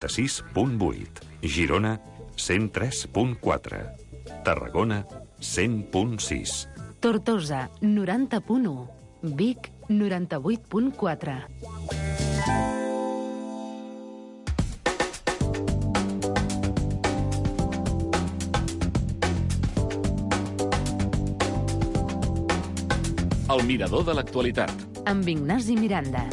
6.8, Girona 103.4, Tarragona 100.6, Tortosa 90.1, Vic 98.4. El mirador de l'actualitat. Amb Ignasi Miranda.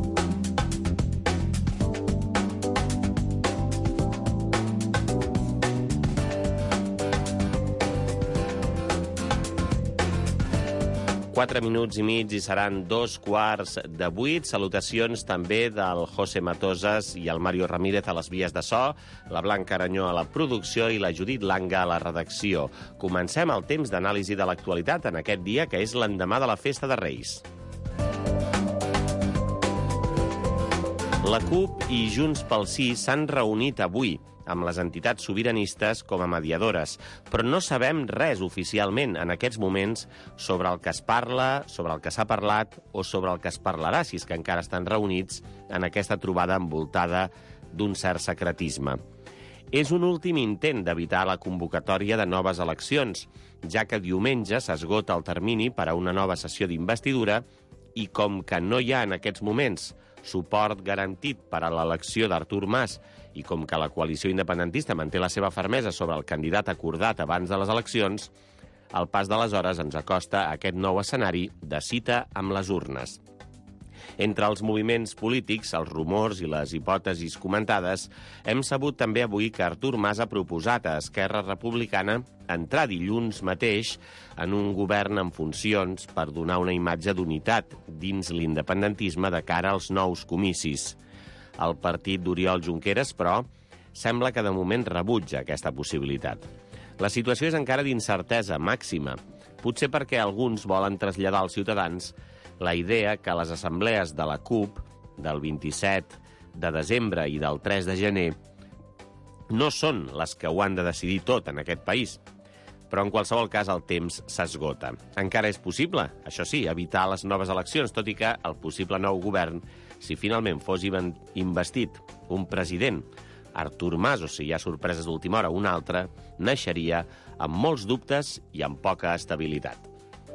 Quatre minuts i mig i seran 7:15. Salutacions també del José Matosas i el Mario Ramírez a les vies de so, la Blanca Aranyó a la producció i la Judit Langa a la redacció. Comencem el temps d'anàlisi de l'actualitat en aquest dia, que és l'endemà de la Festa de Reis. La CUP i Junts pel Sí s'han reunit avui amb les entitats sobiranistes com a mediadores, però no sabem res oficialment en aquests moments sobre el que es parla, sobre el que s'ha parlat o sobre el que es parlarà, si és que encara estan reunits en aquesta trobada envoltada d'un cert secretisme. És un últim intent d'evitar la convocatòria de noves eleccions, ja que diumenge s'esgota el termini per a una nova sessió d'investidura i com que no hi ha en aquests moments suport garantit per a l'elecció d'Artur Mas i com que la coalició independentista manté la seva fermesa sobre el candidat acordat abans de les eleccions, el pas de les hores ens acosta a aquest nou escenari de cita amb les urnes. Entre els moviments polítics, els rumors i les hipòtesis comentades, hem sabut també avui que Artur Mas ha proposat a Esquerra Republicana entrar dilluns mateix en un govern en funcions per donar una imatge d'unitat dins l'independentisme de cara als nous comicis. El partit d'Oriol Junqueras, però, sembla que de moment rebutja aquesta possibilitat. La situació és encara d'incertesa màxima, potser perquè alguns volen traslladar als ciutadans la idea que les assemblees de la CUP del 27 de desembre i del 3 de gener no són les que ho han de decidir tot en aquest país. Però en qualsevol cas el temps s'esgota. Encara és possible, això sí, evitar les noves eleccions, tot i que el possible nou govern, si finalment fos investit un president, Artur Mas, o si hi ha sorpreses d'última hora, un altre, naixeria amb molts dubtes i amb poca estabilitat.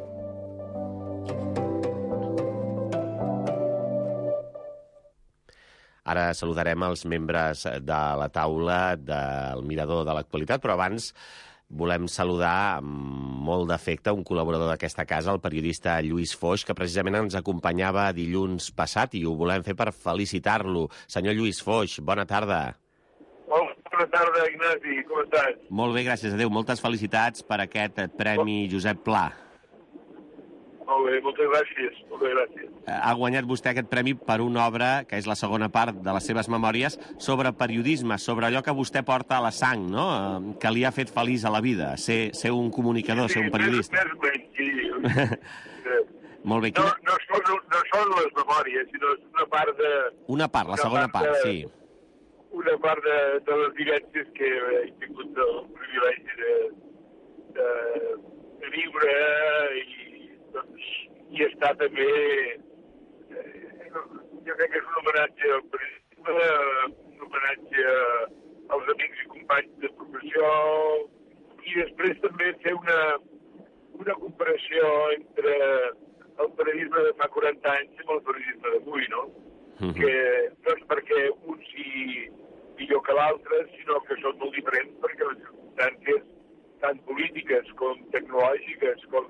Ara saludarem els membres de la taula del Mirador de l'actualitat, però abans volem saludar amb molt d'afecte un col·laborador d'aquesta casa, el periodista Lluís Foix, que precisament ens acompanyava dilluns passat i ho volem fer per felicitar-lo. Senyor Lluís Foix, bona tarda. Bona tarda, Ignasi, com estàs? Molt bé, gràcies a Déu. Moltes felicitats per aquest Premi Josep Pla. Molt bé, moltes gràcies. Ha guanyat vostè aquest premi per una obra, que és la segona part de les seves memòries, sobre periodisme, sobre allò que vostè porta a la sang, no? Que li ha fet feliç a la vida, ser un comunicador, ser un periodista. Sí. Molt bé. No són les memòries, sinó és una part de... Una part, la segona part, sí. Una part de les vivències que he tingut el privilegi de viure i està també... Jo crec que és un homenatge al periodisme, un homenatge als amics i companys de professió i després també fer una comparació entre el periodisme de fa 40 anys amb el periodisme d'avui, no? Que no és perquè un sigui millor que l'altre, sinó que són molt diferents perquè les circumstàncies tant polítiques com tecnològiques com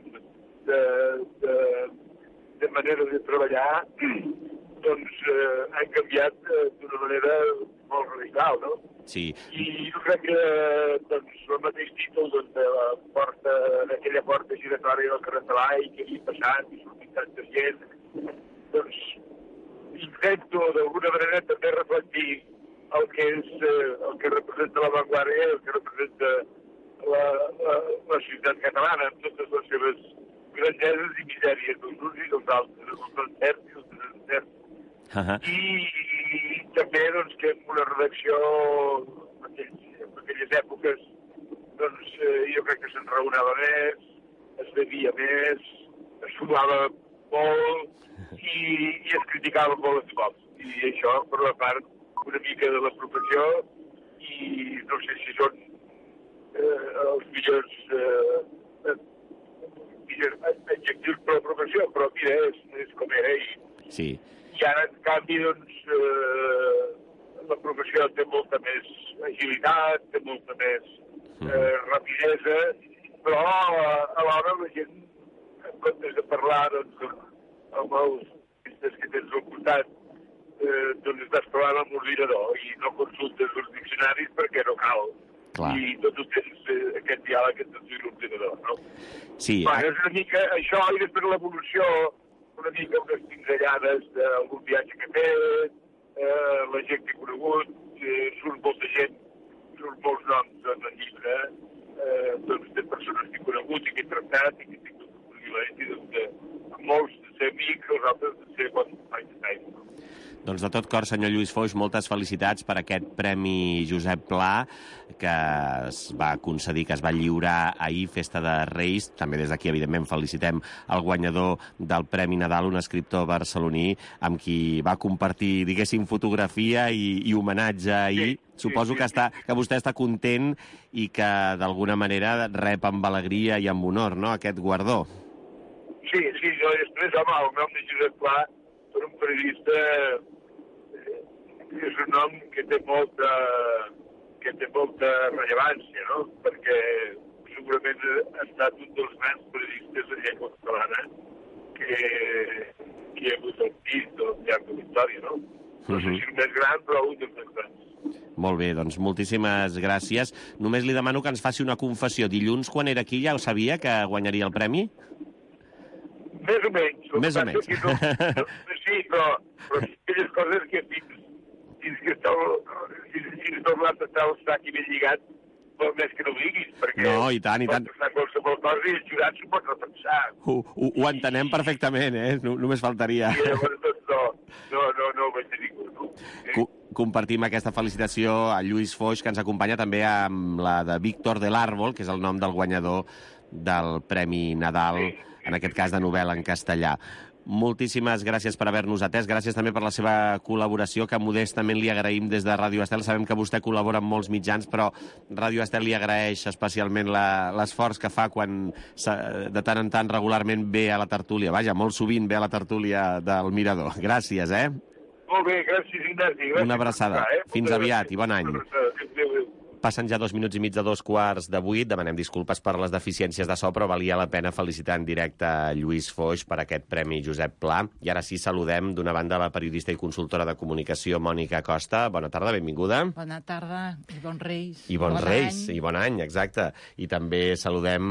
de manera de treballar doncs han canviat d'una manera molt radical, no? Sí. I jo crec que doncs, el mateix títol d'aquella porta giratòria del carrer Talai que havia passat i sortit tanta gent, doncs intento d'alguna manera també reflectir el que representa l'avantguàrdia, el que representa la societat catalana amb totes les seves grandeses i misèries dels uns i dels altres, els encerts i els desencerts. I també doncs, que en una redacció en aquelles èpoques doncs, jo crec que se'n raonava més, es bevia més, es fumava molt i es criticava molt els cops. I això, per la part una mica de la professió i no sé si són els millors adjectius per la professió, però mira, és com era. Sí. I ara, en canvi, doncs, la professió té molta més agilitat, té molta més rapidesa, però alhora la gent, en comptes de parlar doncs, amb els artistes que tens al costat, doncs estàs parlant amb l'ordinador i no consultes els diccionaris perquè no cal. Clar. I tot ho tens, aquest diàleg entre l'ordinador, no? Sí. Bueno, és una mica això, i després l'evolució, una mica unes pinzellades d'algun viatge que he fet, la gent que he conegut, surt molta gent, surt molts noms en el llibre, doncs de persones que he conegut i que he tractat i que he tingut el privilegi de molts de ser amics, els altres de ser bons companys de feina. Doncs de tot cor, senyor Lluís Foix, moltes felicitats per aquest Premi Josep Pla que es va concedir, que es va lliurar ahir, Festa de Reis. També des d'aquí, evidentment, felicitem el guanyador del Premi Nadal, un escriptor barceloní amb qui va compartir, diguéssim, fotografia i homenatge ahir. Sí, suposo que vostè està content i que, d'alguna manera, rep amb alegria i amb honor, no?, aquest guardó. Sí, jo després, home, el nom de Josep Pla, per un periodista, és un nom que té molta rellevància, no? Perquè segurament ha estat un dels grans periodistes de llengua catalana que hi ha hagut al pis al llarg de la història, no? No sé si el més gran, però un dels més grans. Molt bé, doncs moltíssimes gràcies. Només li demano que ens faci una confessió. Dilluns, quan era aquí, ja ho sabia que guanyaria el premi? Més o menys. Més o menys. Sí, però aquelles coses que fins que tot l'altre està el sac i ben lligat, vol més que no ho diguis, perquè no, i tant. pot passar qualsevol cosa i el jurat s'ho pot repensar. Ho entenem perfectament, només faltaria. I llavors, doncs, no ho vaig dir ningú, no? Compartim aquesta felicitació a Lluís Foix, que ens acompanya també amb la de Víctor del Árbol, que és el nom del guanyador del Premi Nadal, en aquest cas de novel·la en castellà. Moltíssimes gràcies per haver-nos atès. Gràcies també per la seva col·laboració, que modestament li agraïm des de Ràdio Estel. Sabem que vostè col·labora amb molts mitjans, però Ràdio Estel li agraeix especialment l'esforç que fa quan de tant en tant regularment ve a la tertúlia. Vaja, molt sovint ve a la tertúlia del Mirador. Gràcies, Molt bé, gràcies, Ignasi. Una abraçada. Fins aviat i bon any. Adéu. Passen ja 2 minuts i mig de 7:15. Demanem disculpes per les deficiències de so, però valia la pena felicitar en directe a Lluís Foix per aquest Premi Josep Pla. I ara sí, saludem d'una banda la periodista i consultora de comunicació Mònica Costa. Bona tarda, benvinguda. Bona tarda i bons Reis. I bons Reis, i bon any, exacte. I també saludem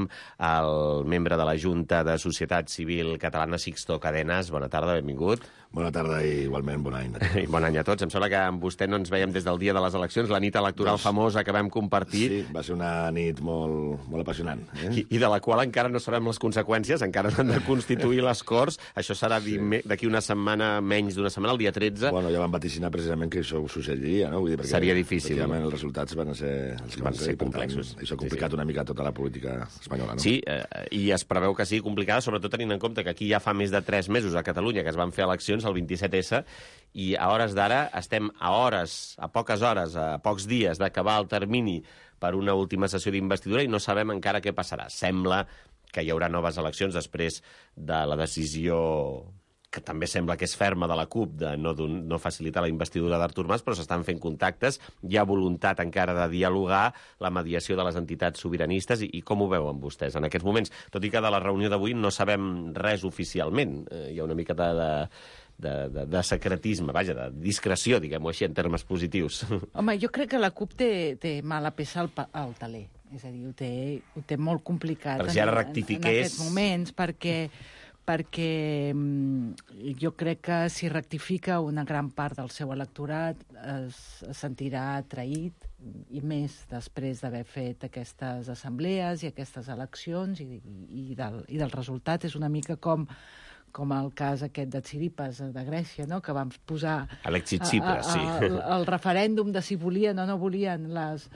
el membre de la Junta de Societat Civil Catalana, Sixto Cadenas. Bona tarda, benvingut. Bona tarda i igualment bon any. I bon any a tots. Em sembla que amb vostè no ens veiem des del dia de les eleccions, la nit electoral famosa que vam compartir. Sí, va ser una nit molt apassionant. I de la qual encara no sabem les conseqüències, encara s'han de constituir les Corts. Això serà d'aquí una setmana, menys d'una setmana, el dia 13. Bueno, ja van vaticinar precisament que això succediria, no? Vull dir, perquè seria difícil. Efectivament, els resultats van ser els que van ser complexos. Tant, això ha complicat una mica tota la política espanyola, no? Sí, i es preveu que sigui complicada, sobretot tenint en compte que aquí ja fa més de 3 mesos a Catalunya que es van fer eleccions, el 27S, i a hores d'ara estem a poques hores, a pocs dies d'acabar el termini per una última sessió d'investidura i no sabem encara què passarà. Sembla que hi haurà noves eleccions després de la decisió que també sembla que és ferma de la CUP de no facilitar la investidura d'Artur Mas, però s'estan fent contactes, hi ha voluntat encara de dialogar, la mediació de les entitats sobiranistes, i com ho veuen vostès en aquests moments? Tot i que de la reunió d'avui no sabem res oficialment, hi ha una mica de secretisme, vaja, de discreció, diguem-ho així, en termes positius. Home, jo crec que la CUP té mala peça al taler, és a dir, ho té molt complicat per si ara rectifiqués... en aquests moments, perquè jo crec que si rectifica una gran part del seu electorat es sentirà traït, i més després d'haver fet aquestes assemblees i aquestes eleccions i del resultat. És una mica com el cas aquest de Tsipras, de Grècia, no? Que van posar Alexis Tsipras, sí. el referèndum de si volien o no volien les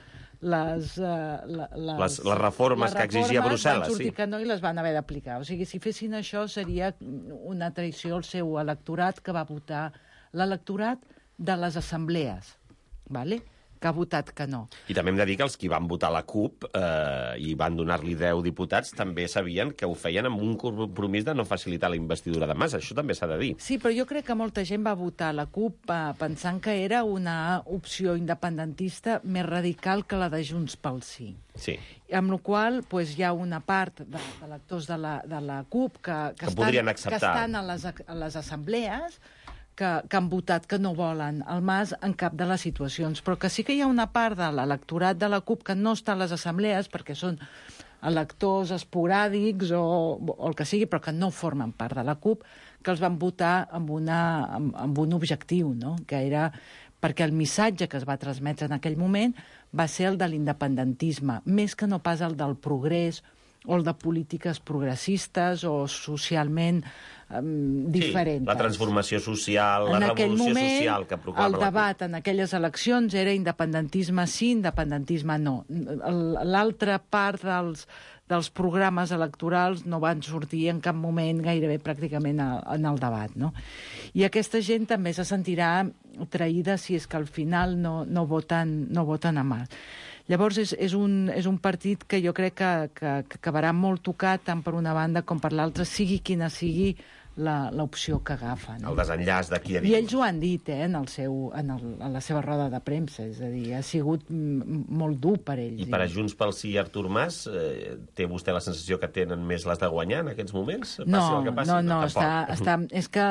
reformes que exigia Brussel·les. Van sortir que no i les van haver d'aplicar. O sigui, si fessin això seria una traïció al seu electorat, que va votar l'electorat de les assemblees. vale? Que ha votat que no. I també hem de dir que els qui van votar la CUP i van donar-li 10 diputats també sabien que ho feien amb un compromís de no facilitar la investidura de Mas. Això també s'ha de dir. Sí, però jo crec que molta gent va votar la CUP pensant que era una opció independentista més radical que la de Junts pel Sí. Sí. Amb la qual cosa hi ha una part de lectors de la CUP que podrien acceptar. Que estan a les assemblees que han votat que no volen el Mas en cap de les situacions, però que sí que hi ha una part de l'electorat de la CUP que no està a les assemblees perquè són electors esporàdics o el que sigui, però que no formen part de la CUP, que els van votar amb un objectiu, no? Que era perquè el missatge que es va transmetre en aquell moment va ser el de l'independentisme, més que no pas el del progrés o el de polítiques progressistes o socialment diferents. Sí, la transformació social, la revolució social que proclama el debat en aquelles eleccions era independentisme sí, independentisme no. L'altra part dels programes electorals no van sortir en cap moment gairebé pràcticament en el debat, no? I aquesta gent també se sentirà traïda si és que al final no voten a Mas. Llavors, és un partit que jo crec que acabarà molt tocat tant per una banda com per l'altra, sigui quina sigui l'opció que agafen. El desenllaç de qui ha dit. I ells ho han dit, en la seva roda de premsa, és a dir, ha sigut molt dur per ells. I per a Junts pel Sí i Artur Mas, té vostè la sensació que tenen més les de guanyar en aquests moments? No, és que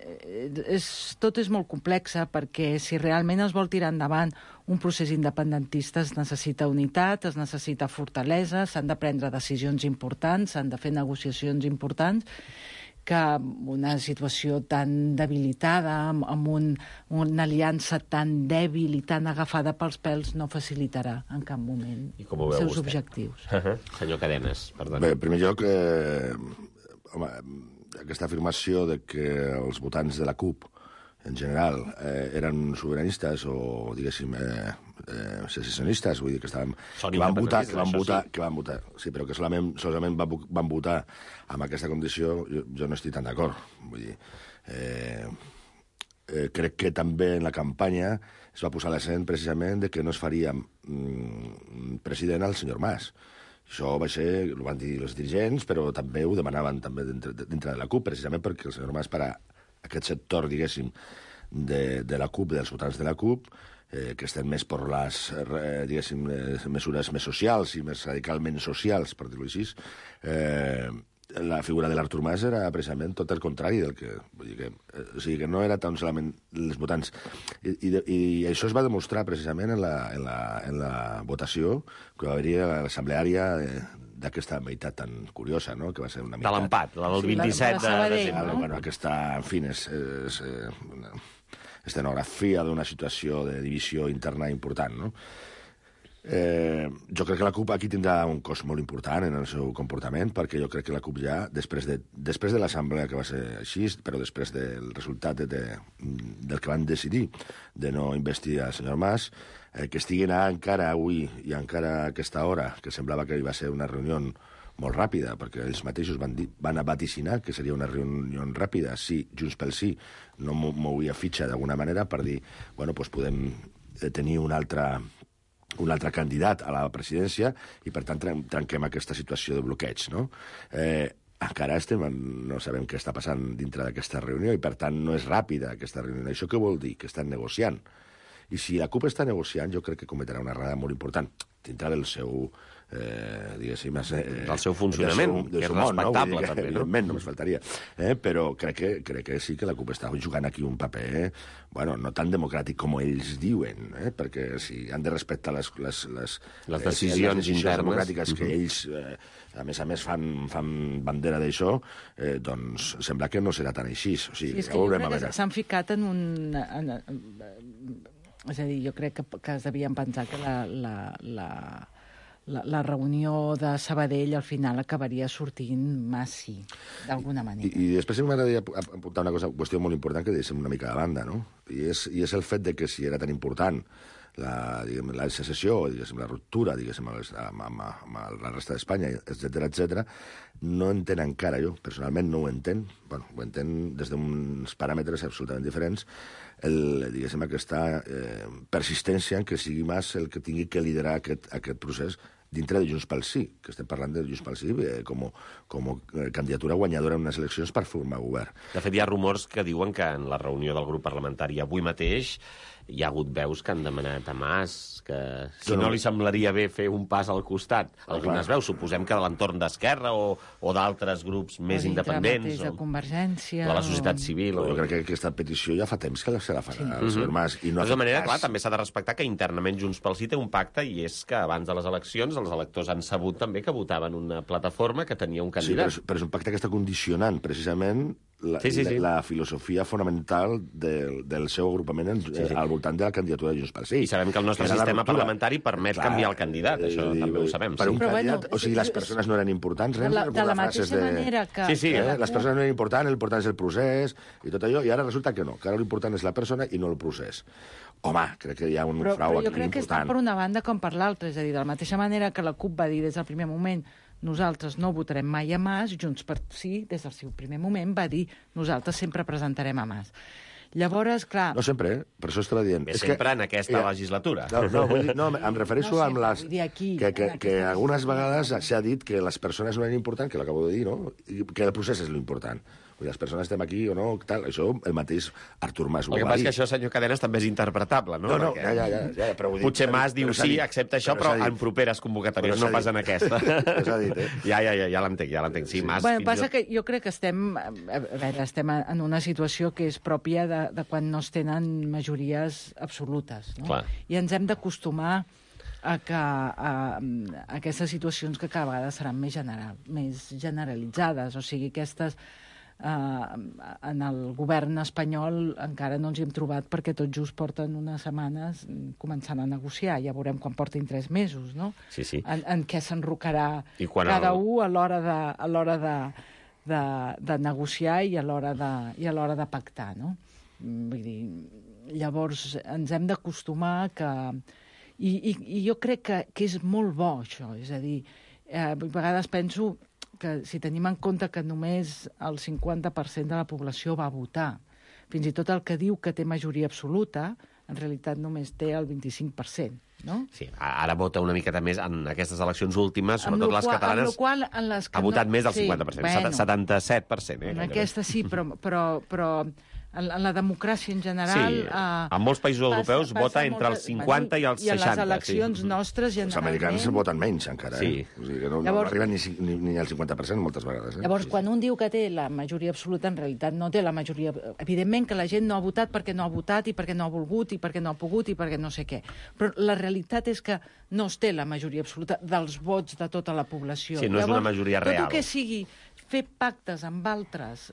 tot és molt complex, perquè si realment es vol tirar endavant un procés independentista es necessita unitat, es necessita fortalesa, s'han de prendre decisions importants, s'han de fer negociacions importants, que una situació tan debilitada, amb una aliança tan dèbil i tan agafada pels pèls, no facilitarà en cap moment els seus objectius. Senyor Cadenes, perdona. Bé, en primer lloc, aquesta afirmació de que els votants de la CUP en general, eren sobiranistes o, diguéssim, secessionistes, vull dir que van votar, sí, però que solament van votar amb aquesta condició, jo no estic tan d'acord. Vull dir, crec que també en la campanya es va posar l'accent precisament de que no es faria president el senyor Mas. Això va ser, ho van dir els dirigents, però també ho demanaven també dintre de la CUP, precisament perquè el senyor Mas, per a aquest sector, diguéssim, de la CUP, dels votants de la CUP, que estem més per les, diguéssim, mesures més socials i més radicalment socials, per dir-ho així, la figura de l'Artur Mas era precisament tot el contrari del que... Vull dir o sigui, que no era tan solament els votants. I això es va demostrar precisament en la votació que va haver-hi a l'assemblea d'aquesta meitat tan curiosa, no?, que va ser una meitat... De l'empat, la del 27 de desembre. Bueno, aquesta, en fi, és una estenografia d'una situació de divisió interna important, no? Jo crec que la CUP aquí tindrà un cost molt important en el seu comportament, perquè jo crec que la CUP ja, després de l'assemblea que va ser així, però després del resultat del que van decidir de no investir al senyor Mas, que estiguin encara avui i encara a aquesta hora, que semblava que va ser una reunió molt ràpida, perquè ells mateixos van vaticinar que seria una reunió ràpida si Junts pel Sí no movia fitxa d'alguna manera per dir, bueno, doncs podem tenir un altre candidat a la presidència i, per tant, trenquem aquesta situació de bloqueig, no? Encara no sabem què està passant dintre d'aquesta reunió i, per tant, no és ràpida aquesta reunió. Això què vol dir? Que estan negociant. I si la CUP està negociant, jo crec que cometrà una errada molt important dintre del seu, diguéssim... del seu funcionament, que és respectable, també, no? Evidentment, només faltaria. Però crec que sí que la CUP està jugant aquí un paper, bueno, no tan democràtic com ells diuen, perquè si han de respectar les decisions internes democràtiques que ells, a més, fan bandera d'això, doncs sembla que no serà tan així. O sigui, és que jo crec que s'han ficat en un... És a dir, jo crec que es devien pensar que la reunió de Sabadell al final acabaria sortint massi, d'alguna manera. I després m'agradaria apuntar una qüestió molt important que deixem una mica de banda, no? I és el fet de que si era tan important la secessió, diguéssim, la ruptura, diguéssim, amb la resta d'Espanya, etc., no entenc encara, jo personalment no ho entenc, bueno, ho entenc des d'uns paràmetres absolutament diferents, diguéssim, aquesta persistència en que sigui Mas el que tingui que liderar aquest procés dintre de Junts pel Sí, que estem parlant de Junts pel Sí com a candidatura guanyadora en unes eleccions per formar govern. De fet, hi ha rumors que diuen que en la reunió del grup parlamentari avui mateix hi ha hagut veus que han demanat a Mas que si no li semblaria bé fer un pas al costat. Algunes veus, suposem que de l'entorn d'Esquerra o d'altres grups més independents. O de Convergència. O de la societat civil. Jo crec que aquesta petició ja fa temps que se la farà el senyor Mas. I no de tota manera, clar, també s'ha de respectar que internament Junts pel Sí té un pacte i és que abans de les eleccions els electors han sabut també que votaven una plataforma que tenia un candidat. Sí, però és un pacte que està condicionant precisament la filosofia fonamental del seu agrupament al voltant de la candidatura de Junts pel Sí. I sabem que el nostre sistema parlamentari permet canviar el candidat, això també ho sabem. Per un candidat, o sigui, les persones no eren importants, de la mateixa manera que... Sí, les persones no eren importants, l'important és el procés i tot allò, i ara resulta que no, que ara l'important és la persona i no el procés. Home, crec que hi ha un frau aquí important. Però jo crec que està per una banda com per l'altra, és a dir, de la mateixa manera que la CUP va dir des del primer moment nosaltres no votarem mai a Mas, Junts per Sí, des del seu primer moment, va dir nosaltres sempre presentarem a Mas. Llavors, clar... No sempre, per això estava dient. Sempre en aquesta legislatura. No, em refereixo amb les... Que algunes vegades s'ha dit que les persones no eren importants, que l'acabo de dir, no? I que el procés és l'important. Les persones estem aquí o no, tal. Això el mateix Artur Mas ho va dir. El que passa és que això, senyor Cadenes, també és interpretable, no? No, ja, però ho dic. Potser Mas diu sí, accepta això, però en properes convocatòries, no pas en aquesta. S'ha dit, Ja l'entenc. Sí, Mas... Passa que jo crec que estem en una situació que és pròpia de quan no es tenen majories absolutes, no? I ens hem d'acostumar a aquestes situacions que cada vegada seran més generalitzades. O sigui, aquestes... en el govern espanyol encara no ens hi hem trobat perquè tot just porten unes setmanes començant a negociar. Ja veurem quan portin 3 mesos, no? Sí. En què s'enrocarà cada un a l'hora de negociar i a l'hora de pactar, no? Vull dir, llavors ens hem d'acostumar que... I jo crec que és molt bo, això. És a dir, a vegades penso que si tenim en compte que només el 50% de la població va votar, fins i tot el que diu que té majoria absoluta, en realitat només té el 25%, no? Sí, ara vota una miqueta més en aquestes eleccions últimes, sobretot les catalanes, ha votat més del 50%, 77%. En aquesta sí, però en la democràcia en general... Sí, en molts països europeus vota entre els 50 i els 60. I a les eleccions nostres, generalment... Els americans voten menys, encara. Sí. O sigui que no arriben ni al 50% moltes vegades. Llavors, quan un diu que té la majoria absoluta, en realitat no té la majoria... Evidentment que la gent no ha votat perquè no ha votat i perquè no ha volgut i perquè no ha pogut i perquè no sé què. Però la realitat és que no es té la majoria absoluta dels vots de tota la població. Sí, no és una majoria real. Tot el que sigui fer pactes amb altres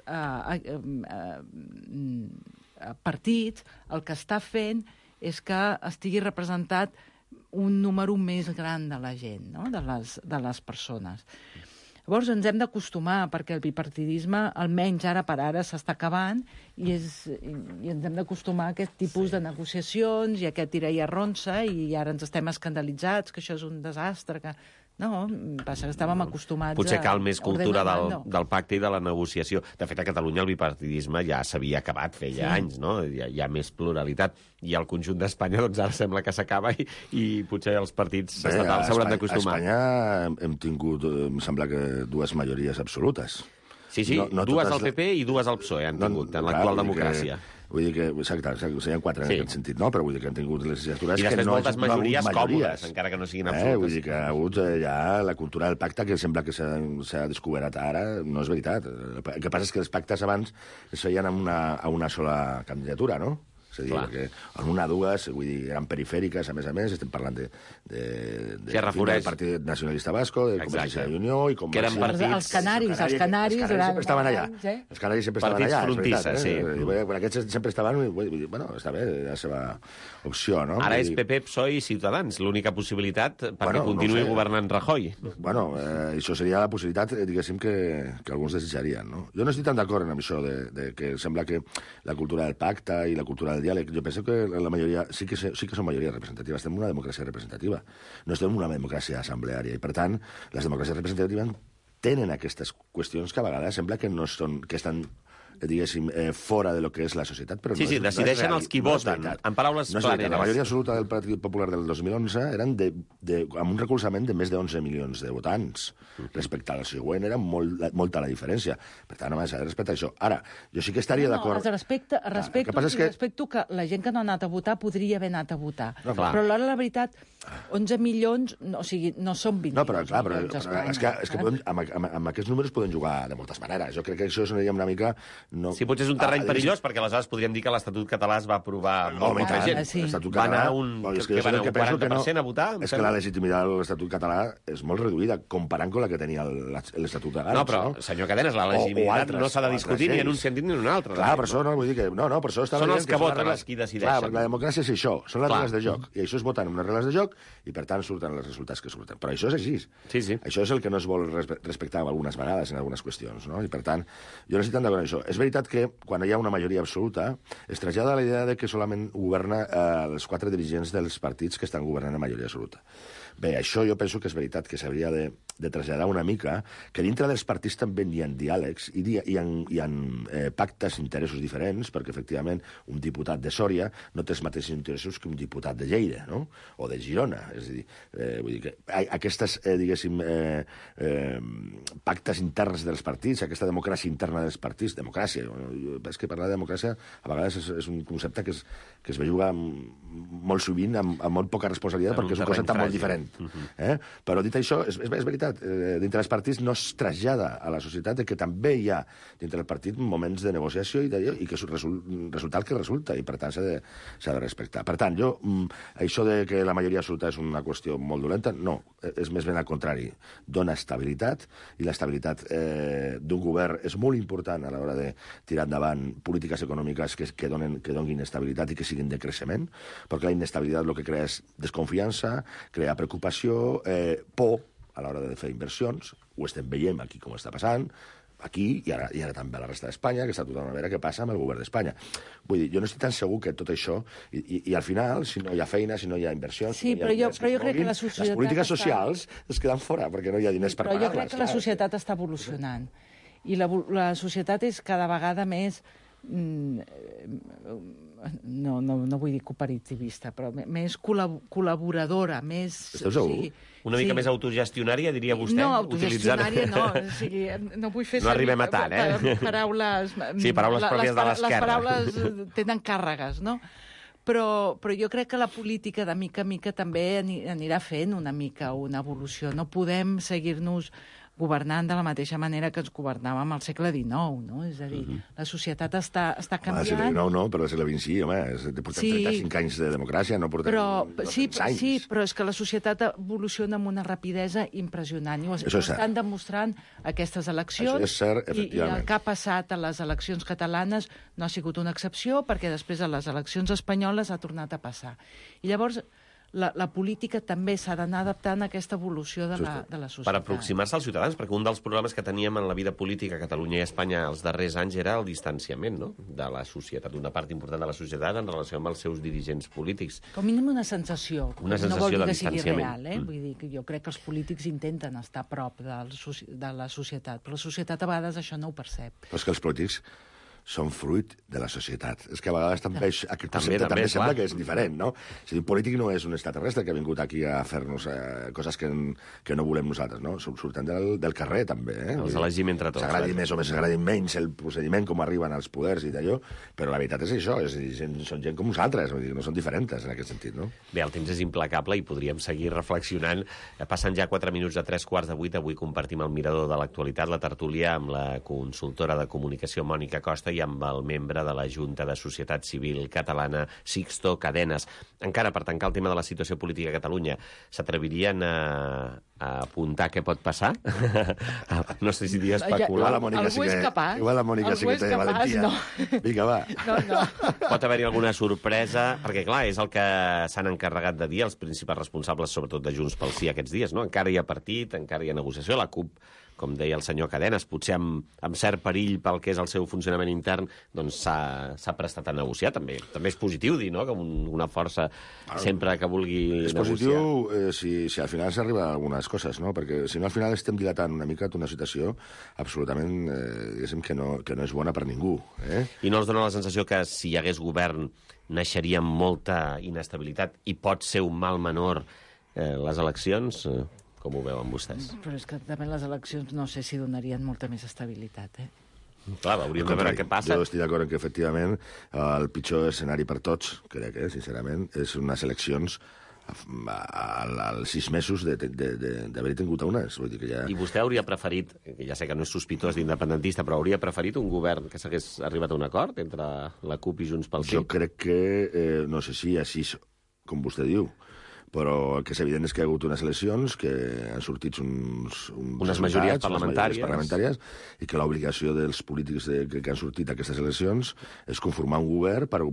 partits, el que està fent és que estigui representat un número més gran de la gent, no? de les persones. Llavors ens hem d'acostumar, perquè el bipartidisme, almenys ara per ara, s'està acabant i ens hem d'acostumar a aquest tipus de negociacions i a aquest tira i arronsa, i ara ens estem escandalitzats, que això és un desastre, que... No, passa que estàvem acostumats Potser cal més cultura del pacte i de la negociació. De fet, a Catalunya el bipartidisme ja s'havia acabat, feia anys, no? Hi ha més pluralitat. I al conjunt d'Espanya, doncs ara sembla que s'acaba i potser els partits estatals s'hauran d'acostumar. A Espanya hem tingut, em sembla que 2 majories absolutes. Sí, no 2 al PP i 2 al PSOE han tingut en l'actual democràcia. Vull dir que, exacte, serien 4 en aquest sentit, no? Però vull dir que han tingut legislatures que no... I després moltes majories còmodes, encara que no siguin absolutes. Vull dir que ha hagut ja la cultura del pacte, que sembla que s'ha descobert ara, no és veritat. El que passa és que els pactes abans es feien a una sola candidatura, no? És a dir, perquè en una o dues, vull dir, eren perifèriques, a més, estem parlant del Partit Nacionalista Vasco, de Convergència i Unió, i com... Que eren partits... Els canaris sempre estaven allà. Els canaris sempre estaven allà. Partits frontisses, sí. Aquests sempre estaven... Bueno, està bé, la seva opció, no? Ara és PP, PSOE i Ciutadans, l'única possibilitat perquè continuï governant Rajoy. Bueno, això seria la possibilitat, diguéssim, que alguns desitjarien, no? Jo no estic tan d'acord amb això de que sembla que la cultura del pacte i la cultura del diàleg. Jo penso que la majoria sí que són majoria representativa. Estem en una democràcia representativa. No estem en una democràcia assembleària. I, per tant, les democràcies representatives tenen aquestes qüestions que a vegades sembla que no són, que estan diguéssim, fora de lo que és la societat, però sí, decideixen els qui voten, en paraules planeres. La majoria absoluta del Partit Popular del 2011 eren amb un recolzament de més de 11 milions de votants. Respecte al següent era molta la diferència. Per tant, home, s'ha de respectar això. Ara, jo sí que estaria d'acord... Respecto que la gent que no ha anat a votar podria haver anat a votar. Però alhora, la veritat, 11 milions, o sigui, no són 20 milions. Però és que amb aquests números podem jugar de moltes maneres. Jo crec que això seria una mica... No. Sí, potser és un terreny perillós, perquè aleshores podríem dir que l'Estatut català es va aprovar molta gent. Sí. Va anar un 40% a votar. És que la legitimitat de l'Estatut català és molt reduïda, comparant amb la que tenia l'Estatut de Gans. No, però, senyor Cadenes, la legitimitat no s'ha de discutir ni en un sentit ni en un altre. Clar, per això no, vull dir que... No, per això són els que voten, els qui decideixen. Clar, la democràcia és això, són les regles de joc. I això és votar en unes regles de joc i, per tant, surten els resultats que surten. Però això és així. Sí. Això és el que no es vol respectar algunes vegades en algunes qüestions, no? I, per tant, jo no estic tan d'acord amb això. És veritat que quan hi ha una majoria absoluta es trasllada la idea de que solament governa els 4 dirigents dels partits que estan governant a majoria absoluta. Bé, això jo penso que és veritat que s'hauria de traslladar una mica, que dintre dels partits també hi ha diàlegs i hi ha pactes, interessos diferents, perquè efectivament un diputat de Sòria no té els mateixos interessos que un diputat de Lleida, no? O de Girona. És a dir, vull dir que aquestes, diguéssim, pactes interns dels partits, aquesta democràcia interna dels partits, democràcia, és que parlar de democràcia a vegades és un concepte que es va jugar molt sovint amb molt poca responsabilitat perquè és un concepte molt diferent. Però dit això, és veritat, dintre dels partits no es trasllada a la societat que també hi ha dintre del partit moments de negociació i que resulta el que resulta, i per tant s'ha de respectar. Per tant, això de que la majoria absoluta és una qüestió molt dolenta, no, és més ben al contrari. Dona estabilitat, i l'estabilitat d'un govern és molt important a l'hora de tirar endavant polítiques econòmiques que donin estabilitat i que siguin de creixement, perquè la inestabilitat el que crea és desconfiança, crea preocupació, por a l'hora de fer inversions. Ho estem veient aquí com està passant, aquí i ara també a la resta d'Espanya, que està tothom a veure què passa amb el govern d'Espanya. Vull dir, jo no estic tan segur que tot això... I al final, si no hi ha feina, si no hi ha inversions... Sí, però jo crec que la societat... Les polítiques socials es queden fora, perquè no hi ha diners per pagar-les. Però jo crec que la societat està evolucionant. I la societat és cada vegada més... No vull dir cooperativista, però més col·laboradora, més... Esteu segur? Sí, una mica més autogestionària, diria vostè? No, autogestionària no. O sigui, no vull fer no arribem a tant, paraules... Sí, paraules pròpies de l'esquerra. Les paraules tenen càrregues, no? Però jo crec que la política de mica en mica també anirà fent una mica una evolució. No podem seguir-nos governant de la mateixa manera que ens governàvem al segle XIX, no? És a dir, la societat està canviant... Al segle XIX no, però al segle XX sí, home, portem 35 anys de democràcia, no portem 200 anys. Sí, però és que la societat evoluciona amb una rapidesa impressionant. I ho estan demostrant aquestes eleccions. Això és cert, efectivament. I el que ha passat a les eleccions catalanes no ha sigut una excepció, perquè després a les eleccions espanyoles ha tornat a passar. I llavors... La política també s'ha d'anar adaptant a aquesta evolució de la societat. Per aproximar-se als ciutadans, perquè un dels problemes que teníem en la vida política a Catalunya i a Espanya els darrers anys era el distanciament, no?, de la societat, una part important de la societat en relació amb els seus dirigents polítics. Com a mínim una sensació. Una sensació de distanciament. No vol dir que sigui real, Vull dir que jo crec que els polítics intenten estar a prop de la societat, però la societat a vegades això no ho percep. Però és que els polítics són fruit de la societat. És que a vegades també aquest concepte també sembla que és diferent, no? És a dir, un polític no és un extraterrestre que ha vingut aquí a fer-nos coses que no volem nosaltres, no? Surten del carrer, també, Els elegim entre tots. S'agradi més o més, s'agradi menys el procediment, com arriben als poders i d'allò, però la veritat és això, són gent com nosaltres, no són diferents en aquest sentit, no? Bé, el temps és implacable i podríem seguir reflexionant. Passen ja 4 minuts de 3:15. Avui compartim el mirador de l'actualitat, la tertúlia amb la consultora de comunicació Mònica Costa i amb el membre de la Junta de Societat Civil Catalana, Sixto Cadenes. Encara, per tancar el tema de la situació política a Catalunya, s'atrevirien a apuntar què pot passar. No sé si dir especular. Algú és capaç. Igual la Mònica sí que té valentia. No. Vinga, va. No. Pot haver-hi alguna sorpresa, perquè, clar, és el que s'han encarregat de dir els principals responsables, sobretot de Junts pel Sí, aquests dies, no? Encara hi ha partit, encara hi ha negociació. La CUP, com deia el senyor Cadenes, potser amb cert perill pel que és el seu funcionament intern, doncs s'ha prestat a negociar, també. També és positiu dir, no?, que una força sempre que vulgui és negociar... És positiu si al final s'arriba a algunes coses, no? Perquè si no al final estem dilatant una mica una situació absolutament, diguéssim, que no és bona per ningú. I no els dona la sensació que si hi hagués govern naixeria amb molta inestabilitat i pot ser un mal menor les eleccions? Com ho veuen vostès? Però és que també les eleccions no sé si donarien molta més estabilitat, Clar, hauríem de veure què passa. Jo estic d'acord que, efectivament, el pitjor escenari per tots, crec, sincerament, és unes eleccions als 6 mesos d'haver tingut unes. Vull dir que ja... I vostè hauria preferit, que ja sé que no és sospitós d'independentista, però hauria preferit un govern que s'hagués arribat a un acord entre la CUP i Junts pel Sí? Jo crec que, no sé si així, com vostè diu, però el que és evident és que hi ha hagut unes eleccions, que han sortit unes majories parlamentàries i que l'obligació dels polítics que han sortit aquestes eleccions és conformar un govern per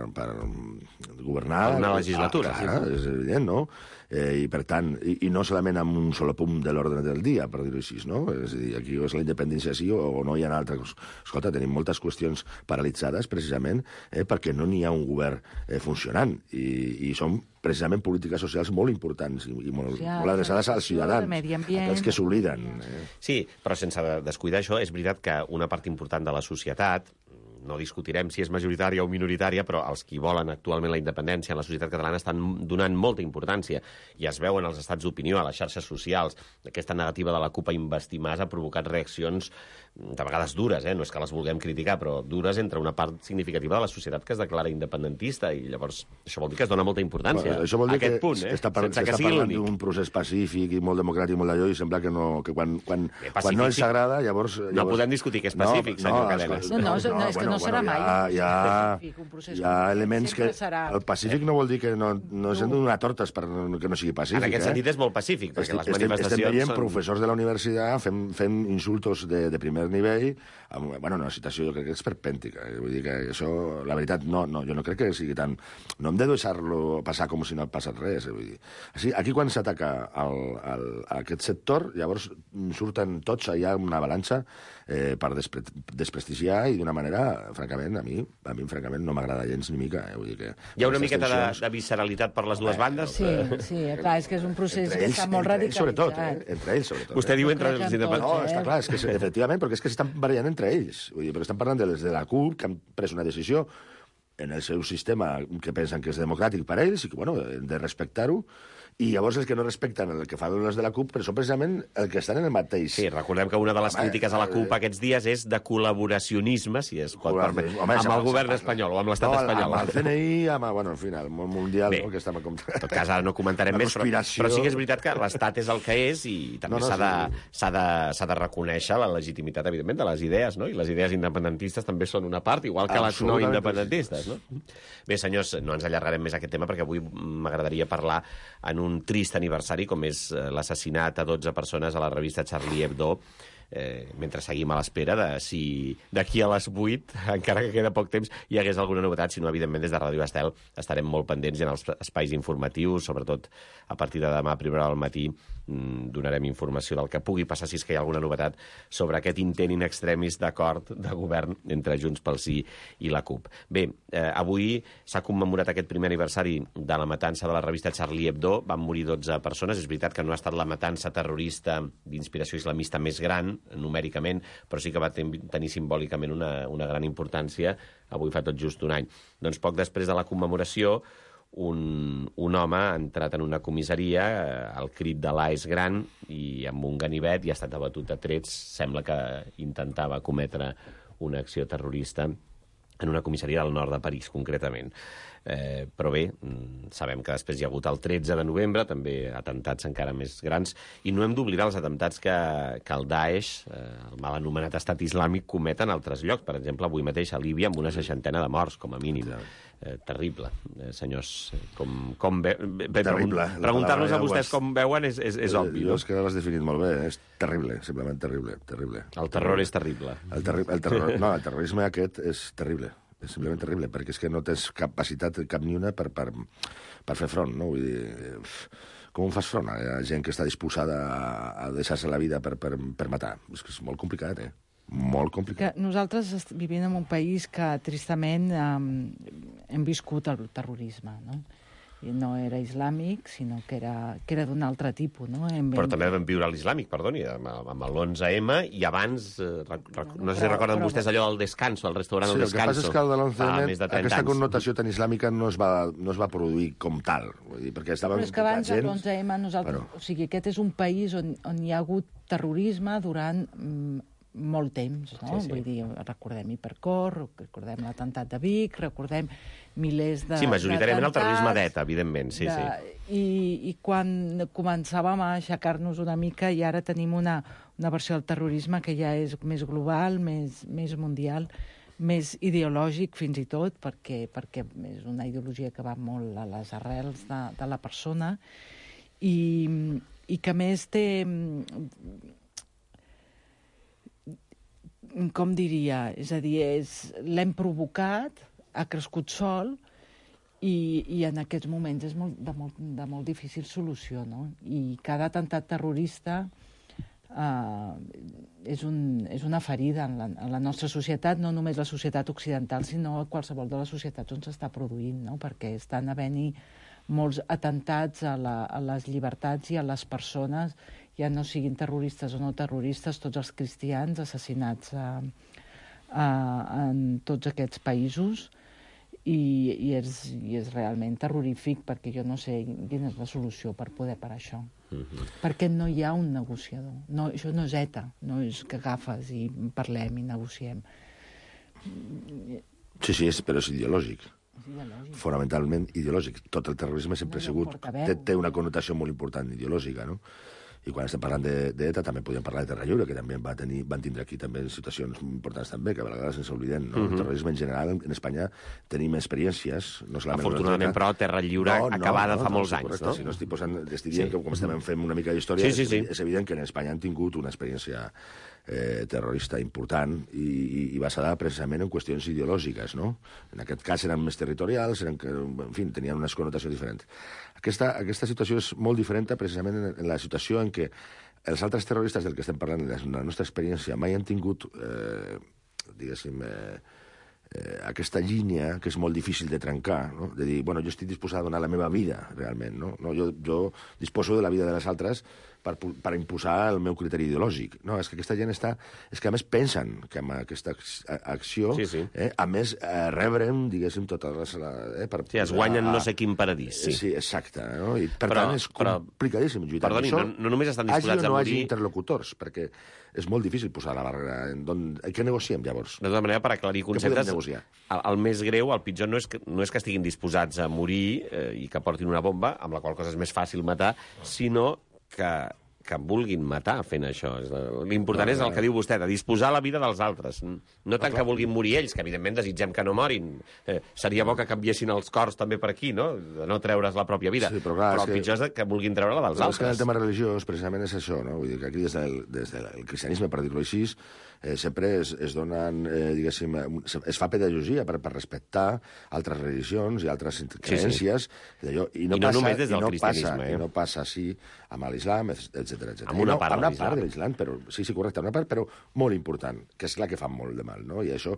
governar... Per una legislatura. És evident, no? I, per tant, i no solament amb un sol punt de l'ordre del dia, per dir-ho així, no? És a dir, aquí és la independència sí o no hi ha altres... Escolta, tenim moltes qüestions paralitzades, precisament, perquè no n'hi ha un govern funcionant. I són precisament polítiques socials molt importants i molt adreçades als ciutadans, aquells que s'obliden. Sí, però sense descuidar això, és veritat que una part important de la societat, no discutirem si és majoritària o minoritària, però els qui volen actualment la independència en la societat catalana estan donant molta importància. I es veuen als estats d'opinió, a les xarxes socials. Aquesta negativa de la CUP a investir Mas ha provocat reaccions de vegades dures, no és que les vulguem criticar, però dures entre una part significativa de la societat que es declara independentista, i llavors això vol dir que es dona molta importància a aquest punt, sense que sigui l'únic. D'un procés pacífic i molt democràtic, molt d'allò, i sembla que quan no els agrada, llavors... No podem discutir que és pacífic, senyor Cadenes. No, és que no serà mai. Hi ha elements que... El pacífic no vol dir que no ens hem de donar tortes perquè no sigui pacífic. En aquest sentit és molt pacífic, perquè les manifestacions... Estem veient professors de la universitat fent insultos de primer nivell, bueno, una situació jo crec que és perpèntica. Vull dir que això, la veritat, jo no crec que sigui tan... No hem de deixar-lo passar com si no ha passat res. Vull dir. Aquí quan s'ataca aquest sector, llavors surten tots allà una balança per desprestigiar i d'una manera, francament, a mi francament, no m'agrada gens ni mica. Vull dir que hi ha una miqueta de visceralitat per les dues bandes? Sí, clar, és que és un procés que està molt radicalitzat. Entre ells, sobretot. Vostè diu entre els independents. No, està clar, és que efectivament, perquè és que s'estan barallant entre ells. Vull dir, però estan parlant de la CUP, que han pres una decisió en el seu sistema que pensen que és democràtic per ells i que, bueno, hem de respectar-ho, i llavors els que no respecten el que fan els de la CUP, però són precisament els que estan en el mateix. Sí, recordem que una de les crítiques a la CUP aquests dies és de col·laboracionisme, si es pot permetre, amb el govern espanyol o amb l'estat espanyol. Amb el CNI, bueno, en fi, el món mundial... Bé, en tot cas, ara no comentarem més, però sí que és veritat que l'estat és el que és i també s'ha de reconèixer la legitimitat, evidentment, de les idees, no? I les idees independentistes també són una part, igual que les no independentistes, no? Bé, senyors, no ens allargarem més aquest tema perquè avui m'agradaria parlar en un trist aniversari, com és l'assassinat a 12 persones a la revista Charlie Hebdo, mentre seguim a l'espera de si d'aquí a les 8, encara que queda poc temps, hi hagués alguna novetat. Si no, evidentment, des de Ràdio Estel estarem molt pendents i en els espais informatius, sobretot a partir de demà a primera hora del matí, donarem informació del que pugui passar, si és que hi ha alguna novetat sobre aquest intent in extremis d'acord de govern entre Junts pel Sí i la CUP. Bé, avui s'ha commemorat aquest primer aniversari de la matança de la revista Charlie Hebdo. Van morir 12 persones. És veritat que no ha estat la matança terrorista d'inspiració islamista més gran, numèricament, però sí que va tenir simbòlicament una gran importància. Avui fa tot just un any. Doncs poc després de la commemoració, un home ha entrat en una comissaria al crit de l'A és gran i amb un ganivet i ha estat abatut a trets. Sembla que intentava cometre una acció terrorista en una comissaria del nord de París, concretament. Però bé, sabem que després hi ha hagut el 13 de novembre, també atemptats encara més grans, i no hem d'oblidar els atemptats que el Daesh, el mal anomenat estat islàmic, cometen en altres llocs. Per exemple, avui mateix a Líbia amb una 60ena de morts, com a mínim. Terrible, senyors. Terrible. Preguntar-nos a vostès com veuen és obvi. Jo és que l'has definit molt bé, és terrible, simplement terrible. El terror és terrible. El terrorisme aquest és terrible. És simplement terrible, perquè és que no tens capacitat cap ni una per fer front, no? Vull dir, com fas front a gent que està disposada a deixar-se la vida per matar? És que és molt complicat, molt complicat. Que nosaltres vivim en un país que, tristament, hem viscut el terrorisme, no? I no era islàmic, sinó que era d'un altre tipus, no? Però també vam viure l'islàmic, perdoni, amb l'11M, i abans, no sé si recorden vostès allò del Descanso, el restaurant del Descanso. Sí, el que passa és que el de l'11M, aquesta connotació tan islàmica no es va produir com tal. Vull dir, perquè però és que abans de l'11M, nosaltres... O sigui, aquest és un país on hi ha hagut terrorisme durant molt temps, no? Sí. Vull dir, recordem Hipercor, recordem l'atemptat de Vic, recordem milers de... Sí, majoritàriament el terrorisme d'ETA, evidentment, sí. I quan començàvem a aixecar-nos una mica, i ara tenim una versió del terrorisme que ja és més global, més mundial, més ideològic fins i tot, perquè és una ideologia que va molt a les arrels de la persona, i que més té... Com diria? És a dir, l'hem provocat, ha crescut sol, i en aquests moments és de molt difícil solució, no? I cada atemptat terrorista és una ferida en la nostra societat, no només la societat occidental, sinó qualsevol de les societats on s'està produint, no? Perquè estan havent-hi molts atemptats a les llibertats i a les persones, ja no siguin terroristes o no terroristes, tots els cristians assassinats en tots aquests països, i és realment terrorífic, perquè jo no sé quina és la solució per poder parar això. Perquè no hi ha un negociador. No, això no és ETA, no és que agafes i parlem i negociem. Sí, però és ideològic. Fonamentalment ideològic. Tot el terrorisme sempre ha sigut... Té una connotació molt important ideològica, no? I quan estem parlant d'ETA també podem parlar de Terra Lliure, que també van tindre aquí també situacions importants també, que a vegades ens oblidem. No? El terrorisme en general, en Espanya, tenim experiències... No afortunadament, però, Terra Lliure acabada fa molts anys, no? Si no estic dient que com estem fent una mica d'història, és evident que en Espanya han tingut una experiència terrorista important i basada precisament en qüestions ideològiques, no? En aquest cas eren més territorials, en fi, tenien unes connotacions diferents. Aquesta situació és molt diferent precisament en la situació en què els altres terroristes del que estem parlant, en la nostra experiència, mai han tingut, diguéssim, aquesta línia que és molt difícil de trencar, no? De dir, bueno, jo estic disposat a donar la meva vida, realment, no? Jo disposo de la vida de les altres per imposar el meu criteri ideològic. No, és que aquesta gent és que a més pensen que amb aquesta acció, a més rebrem, diguéssim, totes les... Sí, es guanyen no sé quin paradís. Sí, exacte. No? I per tant és complicadíssim lluitar. Perdoni, no només estan disposats a morir... Hagi o no hagi interlocutors, perquè és molt difícil posar la barrera. Què negociem, llavors? De tota manera, per aclarir conceptes, el més greu, el pitjor, no és que estiguin disposats a morir i que portin una bomba, amb la qual cosa és més fàcil matar, sinó que vulguin matar fent això. L'important és el que diu vostè, de disposar la vida dels altres. No tant que vulguin morir ells, que evidentment desitgem que no morin. Seria bo que canviessin els cors també per aquí, no? De no treure's la pròpia vida. Però el pitjor és que vulguin treure-la dels altres. És que el tema religiós precisament és això, no? Vull dir que aquí des del cristianisme, per dir-ho així, sempre es donen, diguéssim, es fa pedagogia per respectar altres religions i altres creences. I no només des del cristianisme. I no passa així amb l'islam, etc. Amb una part de l'islam, però sí, correcte, una part, però molt important, que és la que fa molt de mal, no? I això,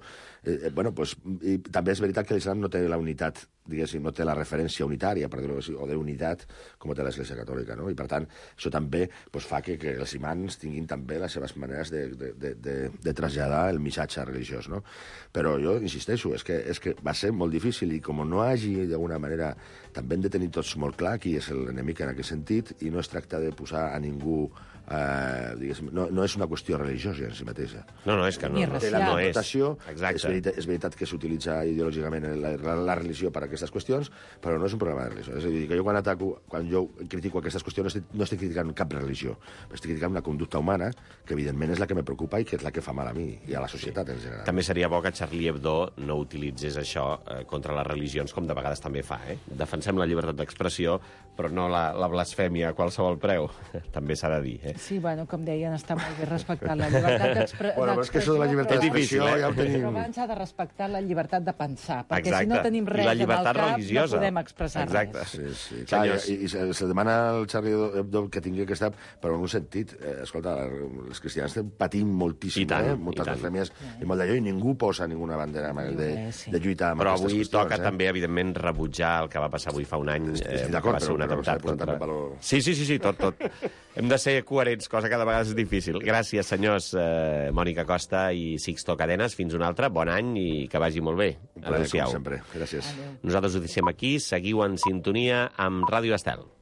i també és veritat que l'islam no té la unitat, diguéssim, no té la referència unitària, per dir-ho així, o d'unitat, com té l'Església Catòlica, no? I per tant, això també fa que els imams tinguin també les seves maneres de traslladar el missatge religiós, no? Però jo insisteixo, és que va ser molt difícil, i com no hagi, d'alguna manera, també hem de tenir tots molt clar qui és l'enemic en aquest sentit, i no es tracta de posar a ningú ningú... no és una qüestió religiosa en si mateixa. No, és que no. Ni Té racial. la No és. connotació, Exacte. és veritat que s'utilitza ideològicament la religió per a aquestes qüestions, però no és un programa de religió. És a dir, que jo quan jo critico aquestes qüestions no estic criticant cap religió, estic criticant una conducta humana que evidentment és la que me preocupa i que és la que fa mal a mi i a la societat en general. També seria bo que Charlie Hebdo no utilitzés això contra les religions, com de vegades també fa. Defensem la llibertat d'expressió, però no la blasfèmia a qualsevol preu. També s'ha de dir. Sí, bueno, com deien, està molt bé respectar la llibertat d'expressió. Bueno, però és que això de la llibertat d'expressió ja ho tenim. Però abans s'ha de respectar la llibertat de pensar, perquè Exacte. si no tenim res I la en el llibertat cap, religiosa. no podem expressar Exacte. res. Sí. Clar, Senyors. i se demana al Charlie Hebdo que tingui aquesta... Però en un sentit, escolta, els cristians estem patint moltíssim, I tant, moltes i tant. blasfèmies i molt d'allò, i ningú posa ninguna bandera de lluitar amb Però aquestes avui qüestions. toca també, evidentment, rebutjar el que va passar avui fa un any, Estic que d'acord, va ser un però s'ha de atemptat posar també contra... en valor. Sí, tot. Hem de ser coherents, cosa que de vegades és difícil. Gràcies, senyors Mònica Costa i Sixto Cadenes. Fins un altre. Bon any i que vagi molt bé. Un plaer, Adéu-siau. com sempre. Gràcies. Nosaltres ho deixem aquí. Seguiu en sintonia amb Ràdio Estel.